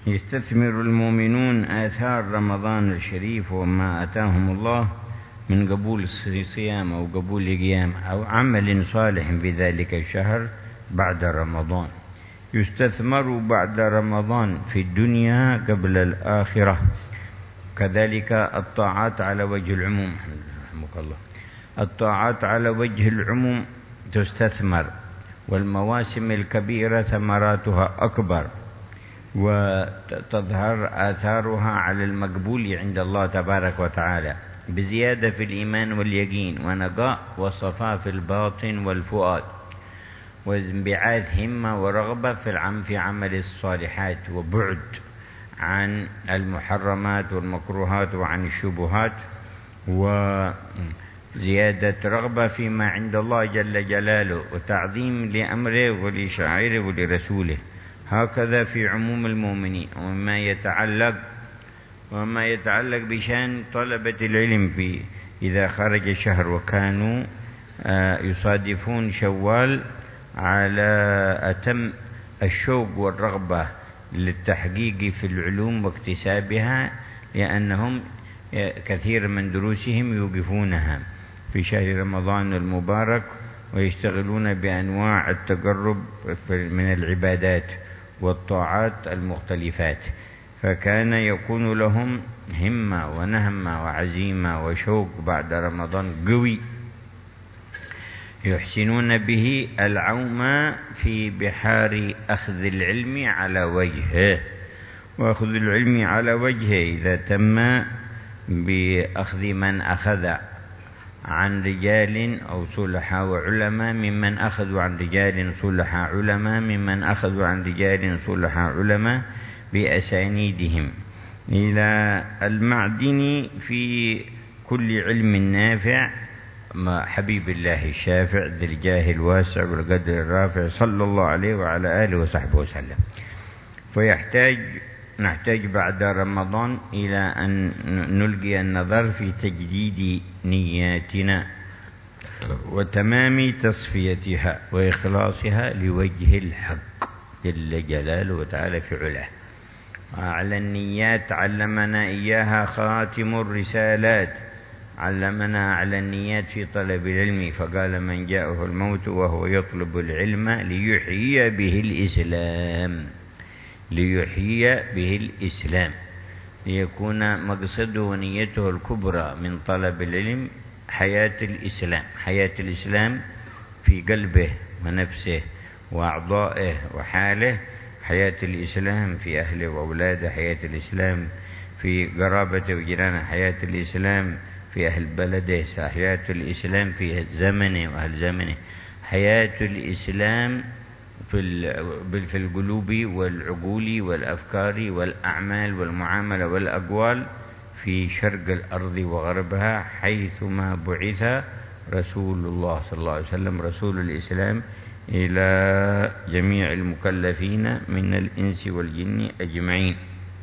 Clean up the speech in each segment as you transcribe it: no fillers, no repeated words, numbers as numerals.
يستثمر المؤمنون آثار رمضان الشريف وما أتاهم الله من قبول الصيام أو قبول القيام أو عمل صالح في ذلك الشهر بعد رمضان. يستثمر بعد رمضان في الدنيا قبل الآخرة. كذلك الطاعات على وجه العموم، رحمك الله، الطاعات على وجه العموم تستثمر، والمواسم الكبيرة ثمراتها أكبر وتظهر آثارها على المقبول عند الله تبارك وتعالى بزيادة في الإيمان واليقين ونقاء وصفاء في الباطن والفؤاد وانبعاث همة ورغبة في عمل الصالحات وبعد عن المحرمات والمكروهات وعن الشبهات وزيادة رغبة فيما عند الله جل جلاله وتعظيم لأمره ولشعائره ولرسوله. هكذا في عموم المؤمنين. وما يتعلق بشأن طلبة العلم إذا خرج الشهر وكانوا يصادفون شوال على أتم الشوق والرغبة للتحقيق في العلوم واكتسابها، لأنهم كثير من دروسهم يوقفونها في شهر رمضان المبارك ويشتغلون بأنواع التقرب من العبادات والطاعات المختلفات، فكان يكون لهم همة ونهمة وعزيمة وشوق بعد رمضان قوي يحسنون به العوم في بحار أخذ العلم على وجهه. وأخذ العلم على وجهه إذا تم بأخذ من أخذ عن رجال أو صلحاء وعلماء ممن أخذوا عن رجال صلحاء علماء ممن أخذوا عن رجال صلحاء علماء بأسانيدهم إلى المعدن في كل علم نافع حبيب الله الشافع ذي الجاه الواسع والقدر الرافع صلى الله عليه وعلى آله وصحبه وسلم. نحتاج بعد رمضان إلى أن نلقي النظر في تجديد نياتنا وتمام تصفيتها وإخلاصها لوجه الحق جل جلاله وتعالى في علاه. وعلى النيات علمنا إياها خاتم الرسالات، علمنا على النيات في طلب العلم، فقال من جاءه الموت وهو يطلب العلم ليحيي به الإسلام ليكون مقصده ونيته الكبرى من طلب العلم حياة الإسلام في قلبه ونفسه وأعضائه وحاله، حياة الإسلام في أهله وأولاده، حياة الإسلام في قرابته وجيرانه، حياة الإسلام في أهل بلده، حياة الإسلام في زمنه وأهل زمنه، حياة الإسلام في القلوب والعقول والأفكار والأعمال والمعاملة والأقوال في شرق الأرض وغربها، حيثما بعث رسول الله صلى الله عليه وسلم رسول الإسلام إلى جميع المكلفين من الإنس والجن أجمعين.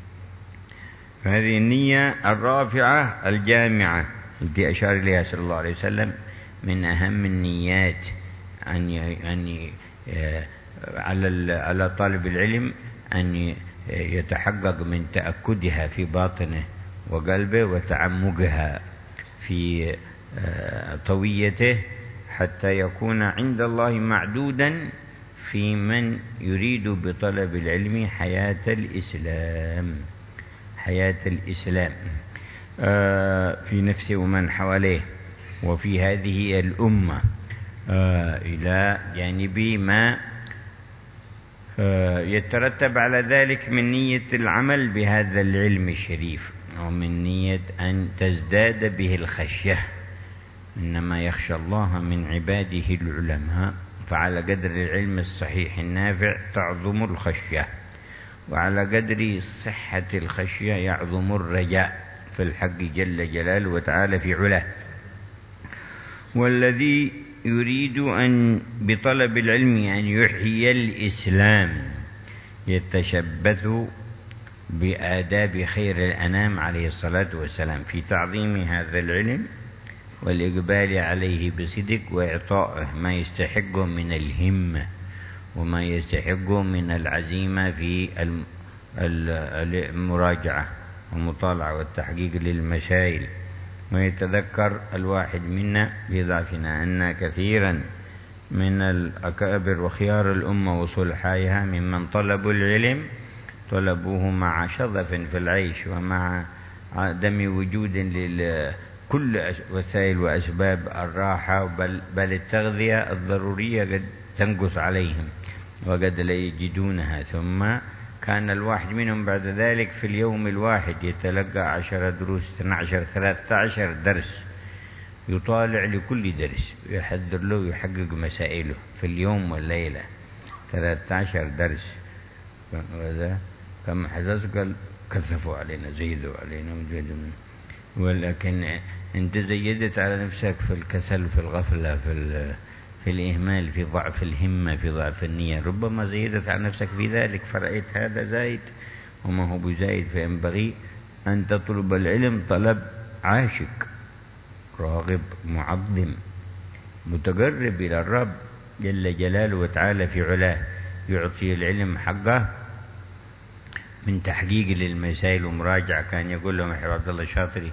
فهذه النية الرافعة الجامعة التي أشار إليها صلى الله عليه وسلم من أهم النيات على طالب العلم أن يتحقق من تأكدها في باطنه وقلبه وتعمقها في طويته حتى يكون عند الله معدودا في من يريد بطلب العلم حياة الإسلام في نفسه ومن حواليه وفي هذه الأمة، إلى جانب ما يترتب على ذلك من نية العمل بهذا العلم الشريف ومن نية أن تزداد به الخشية. إنما يخشى الله من عباده العلماء، فعلى قدر العلم الصحيح النافع تعظم الخشية، وعلى قدر صحة الخشية يعظم الرجاء في الحق جل جلاله وتعالى في علاه. والذي يريد أن بطلب العلم أن يحيي الإسلام يتشبث بآداب خير الأنام عليه الصلاة والسلام في تعظيم هذا العلم والإقبال عليه بصدق وإعطائه ما يستحقه من الهمة وما يستحقه من العزيمة في المراجعة والمطالعة والتحقيق للمسائل، ويتذكر الواحد منا بضعفنا أن كثيرا من الأكابر وخيار الأمة وصلحائها ممن طلبوا العلم طلبوه مع شظف في العيش ومع عدم وجود لكل وسائل وأسباب الراحة، بل التغذية الضرورية قد تنقص عليهم وقد لا يجدونها. ثم كان الواحد منهم بعد ذلك في اليوم الواحد يتلقى 10 دروس، 12 13 درس، يطالع لكل درس ويحضر له ويحقق مسائله في اليوم والليلة. 13 درس كما حدث قال كثفوا علينا، زيدوا علينا وجدوا. ولكن انت زيدت على نفسك في الكسل، في الغفلة، في الإهمال، في ضعف الهمة، في ضعف النية. ربما زيدت على نفسك في ذلك فرأيت هذا زايد وما هو بزايد. فينبغي أن تطلب العلم طلب عاشق راغب معظم متقرب إلى الرب جل جلاله وتعالى في علاه، يعطي العلم حقه من تحقيق للمسائل ومراجعة. كان يقول لهم عبد الله الشاطري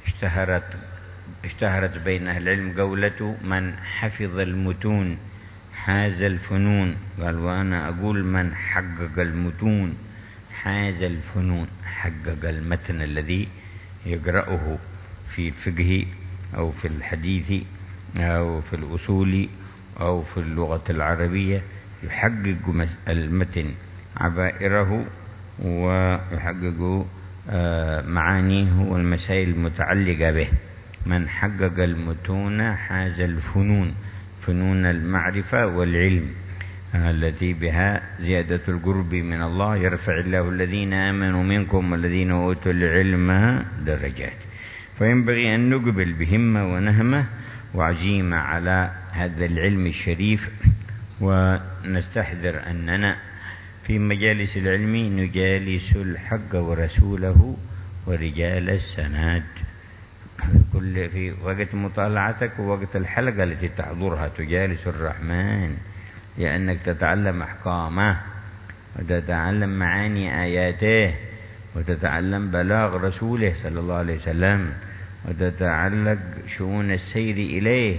اشتهرت بين أهل العلم قولته: من حفظ المتون حاز الفنون. قال: وأنا أقول من حقق المتون حاز الفنون. حقق المتن الذي يقرأه في الفقه أو في الحديث أو في الأصول أو في اللغة العربية، يحقق المتن عبائره ويحقق معانيه والمسائل المتعلقة به. من حقق المتون حاز الفنون، فنون المعرفة والعلم التي بها زيادة القرب من الله. يرفع الله الذين آمنوا منكم والذين أوتوا العلم درجات. فينبغي أن نقبل بهمة ونهمة وعزيمة على هذا العلم الشريف، ونستحضر أننا في مجالس العلم نجالس الحق ورسوله ورجال السناد. في وقت مطالعتك ووقت الحلقة التي تحضرها تجالس الرحمن، لأنك تتعلم أحكامه وتتعلم معاني آياته وتتعلم بلاغ رسوله صلى الله عليه وسلم وتتعلق شؤون السير إليه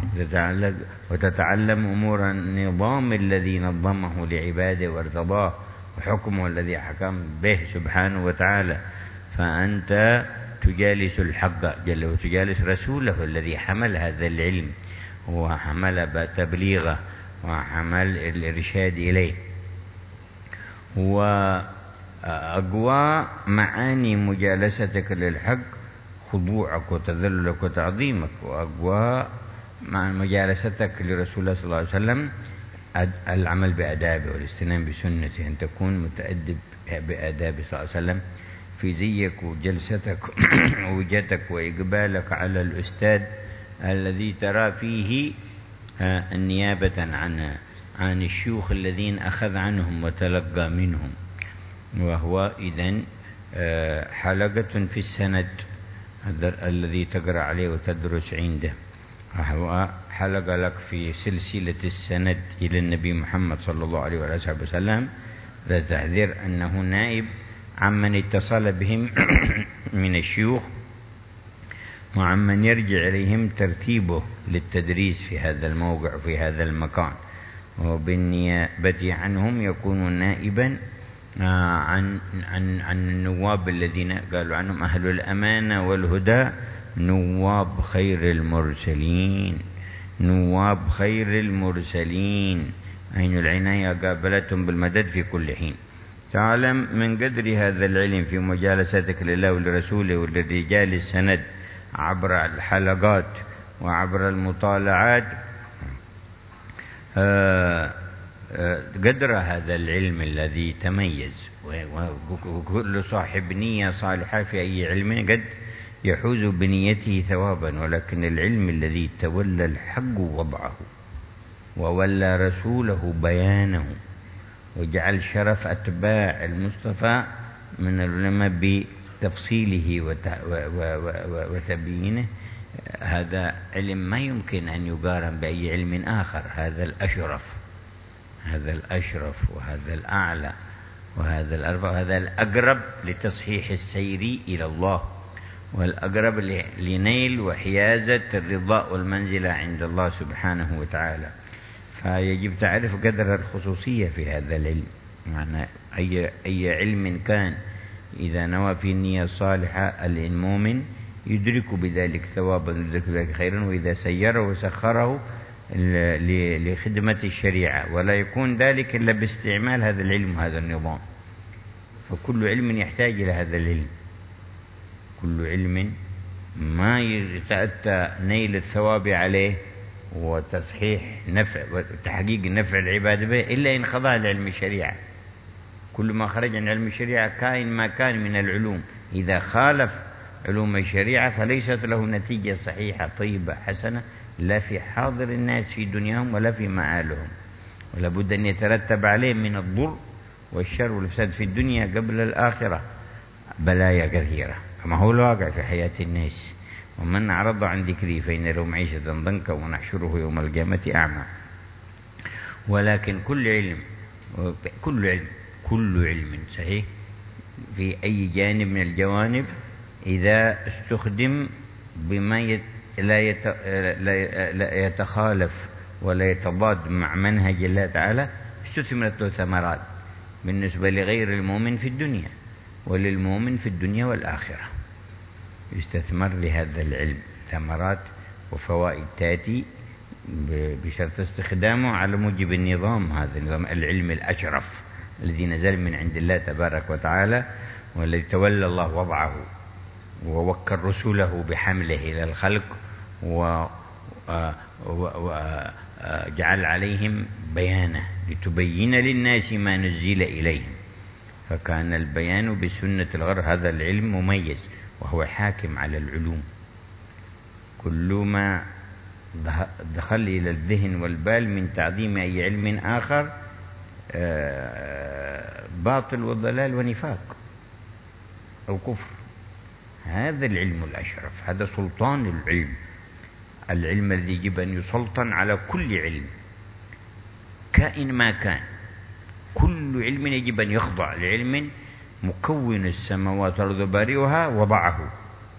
وتتعلم أمور النظام الذي نظمه لعباده وارتضاه وحكمه الذي حكم به سبحانه وتعالى. فأنت تجالس الحق جل وتجالس رسوله الذي حمل هذا العلم وحمل تبليغه وحمل الإرشاد إليه. وأقوى معاني مجالستك للحق خضوعك وتذللك وتعظيمك، وأقوى مع مجالستك لرسول الله صلى الله عليه وسلم العمل بآدابه والاستنان بسنته، أن تكون متأدب بآدابه صلى الله عليه وسلم في زيك وجلستك ووجهتك وإقبالك على الأستاذ الذي ترى فيه نيابة عن الشيوخ الذين أخذ عنهم وتلقى منهم. وهو إذن حلقة في السند الذي تقرأ عليه وتدرس عنده، وهو حلقة لك في سلسلة السند إلى النبي محمد صلى الله عليه وسلم، ذا تحذير أنه نائب عمن اتصل بهم من الشيوخ وعمن يرجع إليهم ترتيبه للتدريس في هذا الموقع في هذا المكان. وبالنيابة عنهم يكون نائبا عن النواب الذين قالوا عنهم أهل الأمانة والهدى، نواب خير المرسلين. نواب خير المرسلين، عين العناية قابلتهم بالمدد في كل حين. تعلم من قدر هذا العلم في مجالستك لله ولرسوله وللرجال السند عبر الحلقات وعبر المطالعات قدر هذا العلم الذي تميز. وكل صاحب نية صالحة في أي علم قد يحوز بنيته ثوابا، ولكن العلم الذي تولى الحق وضعه وولى رسوله بيانه وجعل شرف أتباع المصطفى من العلماء بتفصيله وتبيينه، هذا علم ما يمكن أن يقارن بأي علم آخر. هذا الأشرف، هذا الأشرف وهذا الأعلى وهذا الأربع، هذا الأقرب لتصحيح السير إلى الله، والأقرب لنيل وحيازة الرضا والمنزلة عند الله سبحانه وتعالى. فيجب تعرف قدر الخصوصية في هذا العلم، معنى أي علم كان إذا نوى في النية الصالحة المؤمن يدرك بذلك ثوابا يدرك بذلك خيرا، وإذا سيره وسخره لخدمة الشريعة، ولا يكون ذلك إلا باستعمال هذا العلم وهذا النظام. فكل علم يحتاج إلى هذا العلم، كل علم ما يتأتى نيل الثواب عليه وتصحيح نفع وتحقيق نفع العباد به إلا إن خضع لعلم الشريعة. كل ما خرج عن علم الشريعة كائن ما كان من العلوم إذا خالف علوم الشريعة فليست له نتيجة صحيحة طيبة حسنة، لا في حاضر الناس في دنياهم ولا في مآلهم، ولا بد أن يترتب عليه من الضر والشر والفساد في الدنيا قبل الآخرة بلايا كثيرة، كما هو الواقع في حياة الناس. ومن أعرض عن ذكري فإن له معيشة ضنكا ونحشره يوم القيامة أعمى. ولكن كل علم صحيح في أي جانب من الجوانب إذا استخدم بما لا يتخالف ولا يتضاد مع منهج الله تعالى استثمرت له ثمرات بالنسبة لغير المؤمن في الدنيا وللمؤمن في الدنيا والآخرة. يستثمر لهذا العلم ثمرات وفوائد تأتي بشرط استخدامه على موجب النظام، هذا النظام العلم الأشرف الذي نزل من عند الله تبارك وتعالى، والذي تولى الله وضعه ووكل رسوله بحمله إلى الخلق وجعل عليهم بيانه لتبين للناس ما نزل إليهم. فكان البيان بسنة الغر هذا العلم مميز وهو حاكم على العلوم. كل ما دخل إلى الذهن والبال من تعظيم أي علم آخر باطل وضلال ونفاق أو كفر. هذا العلم الأشرف، هذا سلطان العلم الذي يجب أن يسلطن على كل علم كائن ما كان. كل علم يجب أن يخضع لعلم مكون السماوات والأرض بارئها وضعه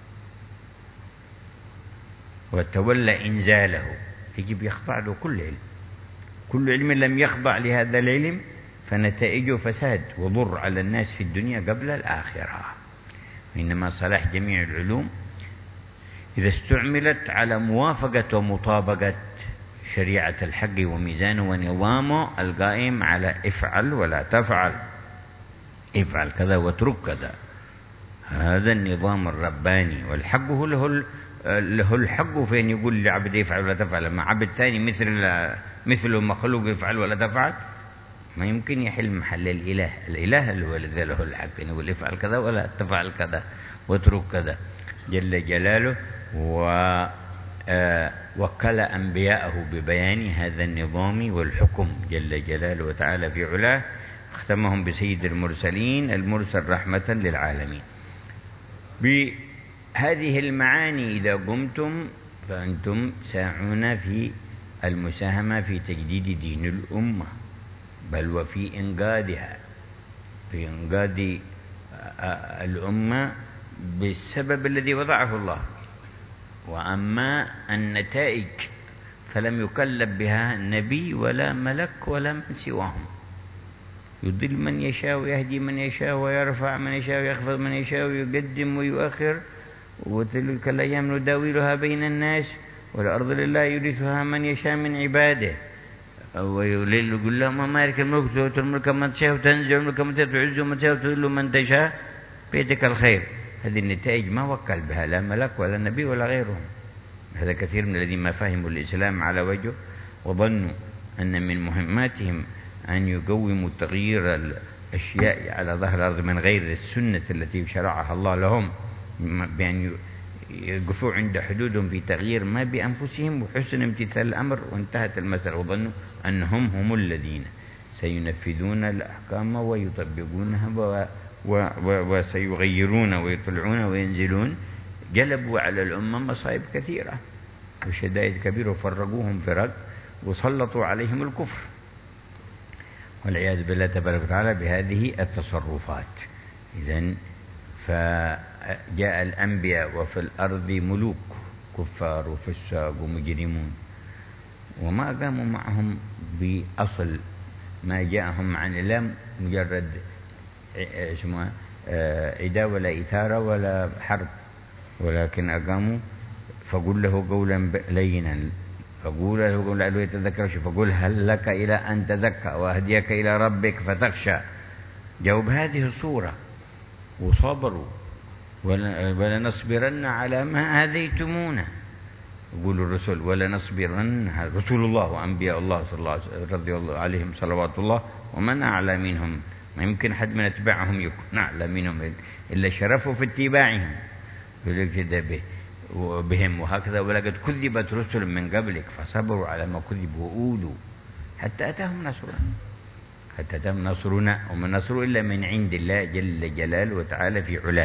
وتولى إنزاله، يجب يخضع له كل علم. كل علم لم يخضع لهذا العلم فنتائجه فساد وضر على الناس في الدنيا قبل الآخرة. إنما صلاح جميع العلوم إذا استعملت على موافقة ومطابقة شريعة الحق وميزانه ونظامه القائم على افعل ولا تفعل، افعل كذا واترك كذا. هذا النظام الرباني، والحق هو له الحق فين يقول لعبد يفعل ولا تفعل. ما عبد ثاني مثله مخلوق يفعل ولا تفعل ما يمكن يحل محل الإله اللي هو الذي له الحق أن يقول افعل كذا ولا تفعل كذا واترك كذا جل جلاله. وكل أنبياءه ببيان هذا النظام والحكم جل جلاله وتعالى في علاه، اختمهم بسيد المرسلين المرسل رحمة للعالمين. بهذه المعاني إذا قمتم فأنتم ساعون في المساهمة في تجديد دين الأمة، بل وفي إنقاذها، في إنقاذ الأمة بالسبب الذي وضعه الله. وأما النتائج فلم يكلف بها نبي ولا ملك ولا من سواهم. يضل من يشاء ويهدي من يشاء ويرفع من يشاء ويخفض من يشاء ويقدم ويؤخر، وتلك الأيام نداولها بين الناس والأرض لله يورثها من يشاء من عباده. ويقول لهم مالك الملك تؤتي الملك من تشاء وتنزع الملك من تشاء وتعز من تشاء وتذل من تشاء بيدك الخير. هذه النتائج ما وكل بها لا ملك ولا نبي ولا غيرهم. هذا كثير من الذين ما فهموا الإسلام على وجهه وظنوا أن من مهماتهم أن يقوموا تغيير الأشياء على ظهر الأرض من غير السنة التي شرعها الله لهم، بأن يقفوا عند حدودهم في تغيير ما بأنفسهم وحسن امتثال الأمر وانتهت المسألة. وظنوا أنهم هم الذين سينفذون الأحكام ويطبقونها وسيغيرون ويطلعون وينزلون. جلبوا على الأمة مصائب كثيرة وشدائد كبيرة وفرقوهم فرق وسلطوا عليهم الكفر. والعياذ بالله تبارك وتعالى بهذه التصرفات. إذن فجاء الأنبياء وفي الأرض ملوك كفار وفساق ومجرمون، وما قاموا معهم بأصل ما جاءهم عن الله، مجرد اسمه عداء ولا إثارة ولا حرب، ولكن أقاموا. فقل له قولا لينا، فقول له قولا لا يتذكر، فقل هل لك إلى أن تزكى وأهديك إلى ربك فتخشى. جاوب هذه الصورة وصبروا، ولنصبرن على ما آذيتمونا. يقول الرسل ولنصبرن، رسول الله وأنبياء الله صلى الله عليه وسلم رضي الله عليهم صلوات الله، ومن أعلى منهم، ما يمكن حد من أتباعهم يكون أعلى منهم إلا شرفوا في اتباعهم والاقتداء بهم. وهكذا ولقد كذبت رسل من قبلك فصبروا على ما كذبوا وأوذوا حتى أتاهم نصرنا، وما النصر إلا من عند الله جل جلاله وتعالى في علاه.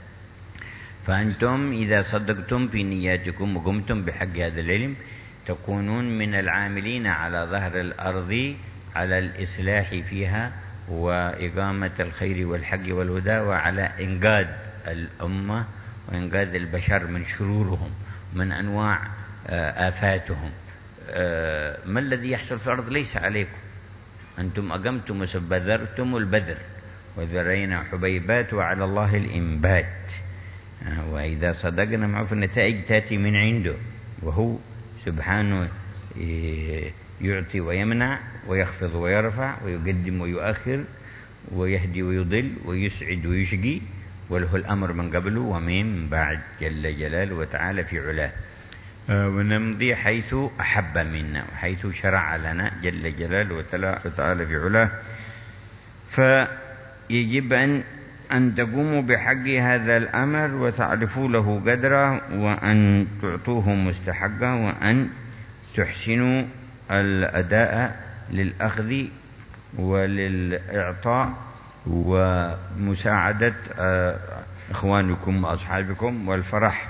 فأنتم إذا صدقتم في نياتكم وقمتم بحق هذا العلم تكونون من العاملين على ظهر الأرض على الإصلاح فيها وإقامة الخير والحق والهدى، وعلى إنقاذ الأمة وإنقاذ البشر من شرورهم من أنواع آفاتهم. ما الذي يحصل في الأرض ليس عليكم، أنتم أقمتم وبذرتم البذر وذرينا حبيبات وعلى الله الإنبات. وإذا صدقنا معه فالنتائج تأتي من عنده، وهو سبحانه يعطي ويمنع ويخفض ويرفع ويقدم ويؤخر ويهدي ويضل ويسعد ويشقي، وله الأمر من قبله ومن بعد جل جلاله وتعالى في علاه. ونمضي حيث أحب منا وحيث شرع لنا جل جلاله وتعالى في علاه. فيجب أن تقوموا بحق هذا الأمر وتعرفوا له قدره، وأن تعطوه مستحقه، وأن تحسنوا الأداء للأخذ وللإعطاء ومساعدة إخوانكم وأصحابكم، والفرح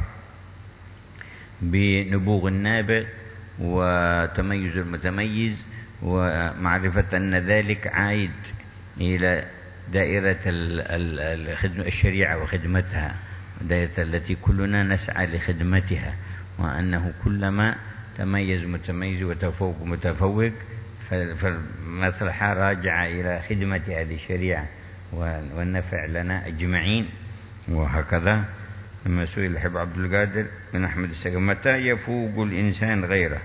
بنبوغ النابغ وتميز المتميز، ومعرفة أن ذلك عائد إلى دائرة الشريعة وخدمتها، دائرة التي كلنا نسعى لخدمتها، وأنه كلما تميز متميز وتفوق متفوق فالمصلحة راجعة إلى خدمة هذه الشريعة والنفع لنا أجمعين. وهكذا لما سئل الحب عبد القادر بن أحمد السقا متى يفوق الإنسان غيره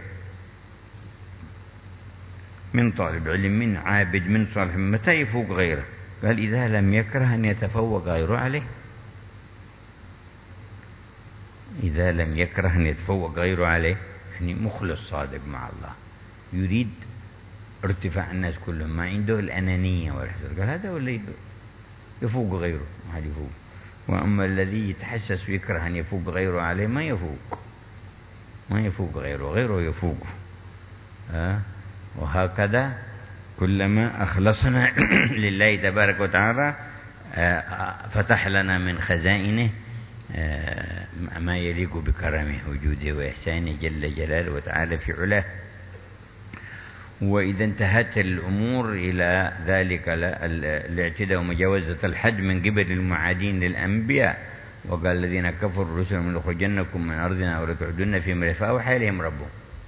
من طالب علم من عابد من صالح، متى يفوق غيره؟ قال إذا لم يكره أن يتفوق غيره عليه. إذا لم يكره أن يتفوق غيره عليه، يعني مخلص صادق مع الله يريد ارتفاع الناس كلهم، ما عنده الأنانية والحسد، قال هذا ولا يفوق غيره، ما حد يفوق. وأما الذي يتحسس ويكره أن يفوق غيره عليه ما يفوق غيره يفوقه. وهكذا كلما أخلصنا لله تبارك وتعالى فتح لنا من خزائنه ما يليق بكرمه وجوده وإحسانه جل جلاله وتعالى في علاه. وإذا انتهت الأمور إلى ذلك الاعتداء ومجاوزة الحد من قبل المعادين للأنبياء، وقال الذين كفروا الرسل من لنخرجنكم من أرضنا أو لتعودن في أمرنا، فأوحى إليهم ربهم.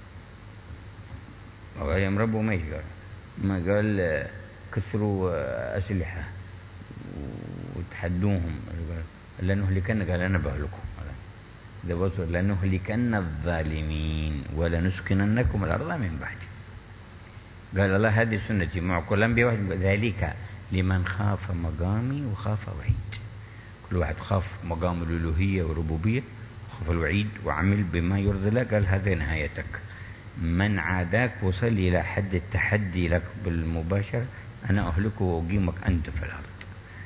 أوحى إليهم ربهم ما قال؟ ما قال كثروا أسلحة وتحدوهم لنهلكن، قال أنا بهلكم. إذا بصر لنهلكن الظالمين ولنسكننكم الأرض من بعد. قال الله هذه سنتي مع كل الأنبياء واحد، ذلك لمن خاف مقامي وخاف وعيد. كل واحد خاف مقام الألوهية والربوبية وخاف الوعيد وعمل بما يرضي الله، قال هذه نهايتك. من عاداك وصل إلى حد التحدي لك بالمباشر، أنا أهلكه وأقيمك أنت في الأرض.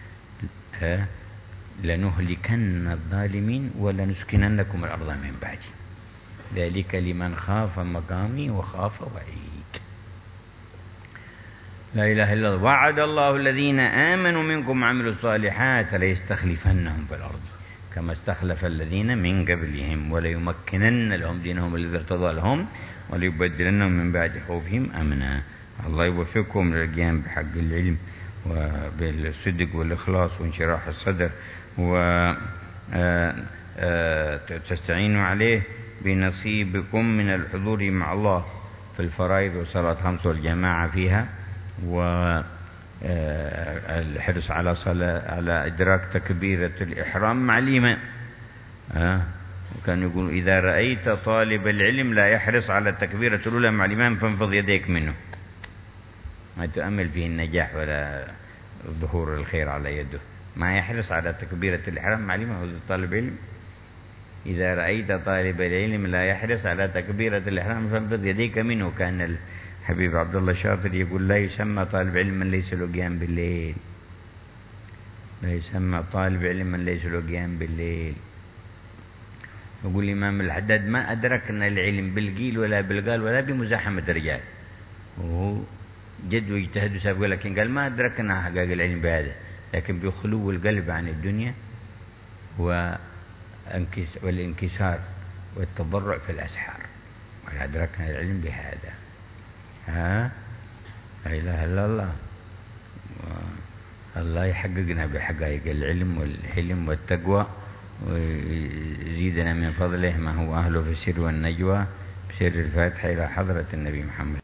لنهلكن الظالمين ولنسكننكم الأرض من بعد. ذلك لمن خاف مقامي وخاف وعيد. لا إله إلا الله. وعد الله الذين آمنوا منكم وعملوا الصالحات ليستخلفنهم في الأرض كما استخلف الذين من قبلهم وليمكنن لهم دينهم الذي ارتضى لهم وليبدلنهم من بعد خوفهم أمنا. الله يوفقكم للقيام بحق العلم وبالصدق والإخلاص وانشراح الصدر، وتستعينوا عليه بنصيبكم من الحضور مع الله في الفرائض والصلاة الخمس والجماعة فيها، والحرص على إدراك تكبيرة الإحرام مع الإمام. وكان يقول إذا رأيت طالب العلم لا يحرص على التكبيرة الأولى مع الإمام فانفض يديك منه، ما تؤمل فيه النجاح ولا ظهور الخير على يده. ما يحرص على تكبيرة الإحرام مع الإمام هو طالب علم. إذا رأيت طالب العلم لا يحرص على تكبيرة الإحرام فانفض يديك منه. كان الحبيب عبد الله الشاطر يقول لا يسمى طالب علم من ليس له قيام بالليل، لا يسمى طالب علم من ليس له قيام بالليل. يقول الإمام الحداد ما أدركنا العلم بالقيل ولا بالقال ولا بمزاحمة الرجال، وهو جد واجتهد وسابق، لكن قال ما أدركنا حقائق العلم بهذا، لكن بخلو القلب عن الدنيا والانكسار والتضرع في الأسحار، وأدركنا العلم بهذا. لا إله إلا الله. الله يحققنا بحقائق العلم والحلم والتقوى، ويزيدنا من فضله ما هو أهله في السر والنجوى، بسر الفاتحة إلى حضرة النبي محمد.